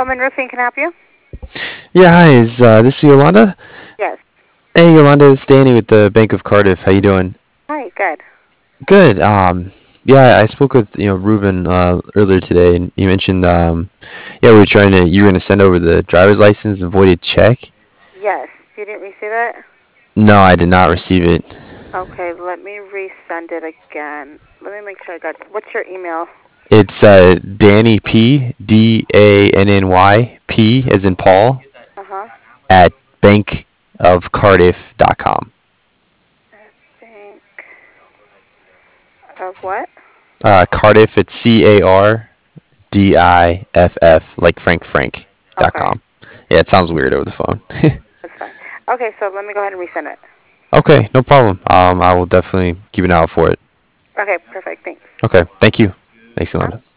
Bowman Roofing can I help you? Yeah, hi. Is this Yolanda? Yes. Hey, Yolanda, it's Danny with the Bank of Cardiff. How you doing? Hi, good. Good. Yeah, I spoke with Ruben earlier today, and you mentioned yeah, we were trying to you were gonna send over the driver's license and voided check. Yes. You didn't receive it? No, I did not receive it. Okay, let me resend it again. Let me make sure I got. What's your email? It's Danny P Danny P as in Paul Uh huh. at bankofcardiff.com. Think of what? Cardiff, it's Cardiff, like Frank dot Okay, com. Yeah, it sounds weird over the phone. that's fine. Okay, so let me go ahead and resend it. Okay, no problem. I will definitely keep an eye out for it. Okay, perfect. Thanks. Okay, thank you. Thanks, Huh? Yolanda.